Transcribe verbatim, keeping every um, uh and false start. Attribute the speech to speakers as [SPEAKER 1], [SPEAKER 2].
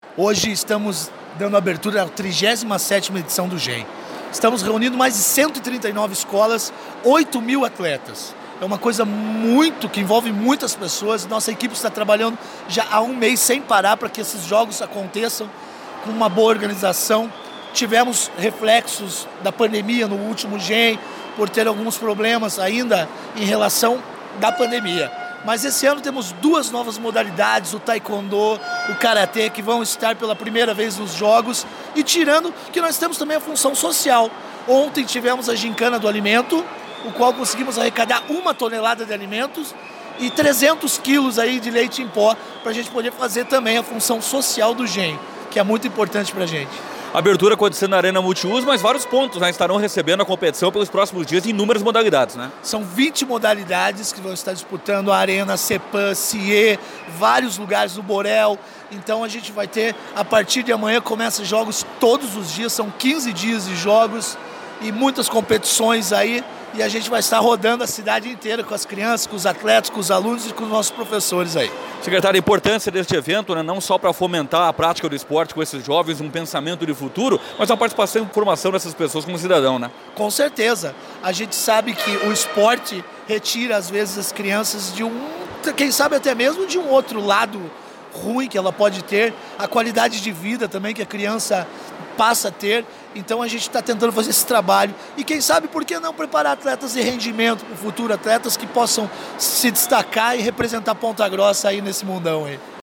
[SPEAKER 1] Hoje estamos dando abertura à trigésima sétima edição do G E M. Estamos reunindo mais de cento e trinta e nove escolas, oito mil atletas. É uma coisa muito, que envolve muitas pessoas. Nossa equipe está trabalhando já há um mês sem parar para que esses jogos aconteçam com uma boa organização. Tivemos reflexos da pandemia no último G E M, por ter alguns problemas ainda em relação da pandemia. Mas esse ano temos duas novas modalidades, o taekwondo, o karatê, que vão estar pela primeira vez nos jogos. E tirando que nós temos também a função social. Ontem tivemos a gincana do alimento, o qual conseguimos arrecadar uma tonelada de alimentos e trezentos quilos aí de leite em pó, para a gente poder fazer também a função social do G E M, que é muito importante para a gente.
[SPEAKER 2] Abertura acontecendo na Arena Multiuso, mas vários pontos, né, estarão recebendo a competição pelos próximos dias em inúmeras modalidades, né?
[SPEAKER 1] São vinte modalidades que vão estar disputando a Arena, Cepan, C I E, vários lugares do Borel. Então a gente vai ter, a partir de amanhã, começa jogos todos os dias, são quinze dias de jogos e muitas competições aí. E a gente vai estar rodando a cidade inteira com as crianças, com os atletas, com os alunos e com os nossos professores aí.
[SPEAKER 2] Secretário, a importância deste evento, né, não só para fomentar a prática do esporte com esses jovens, um pensamento de futuro, mas uma participação e formação dessas pessoas como cidadão, né?
[SPEAKER 1] Com certeza. A gente sabe que o esporte retira, às vezes, as crianças de um, quem sabe até mesmo de um outro lado ruim que ela pode ter, a qualidade de vida também que a criança passa a ter. Então a gente está tentando fazer esse trabalho e quem sabe por que não preparar atletas de rendimento para o futuro, atletas que possam se destacar e representar Ponta Grossa aí nesse mundão aí.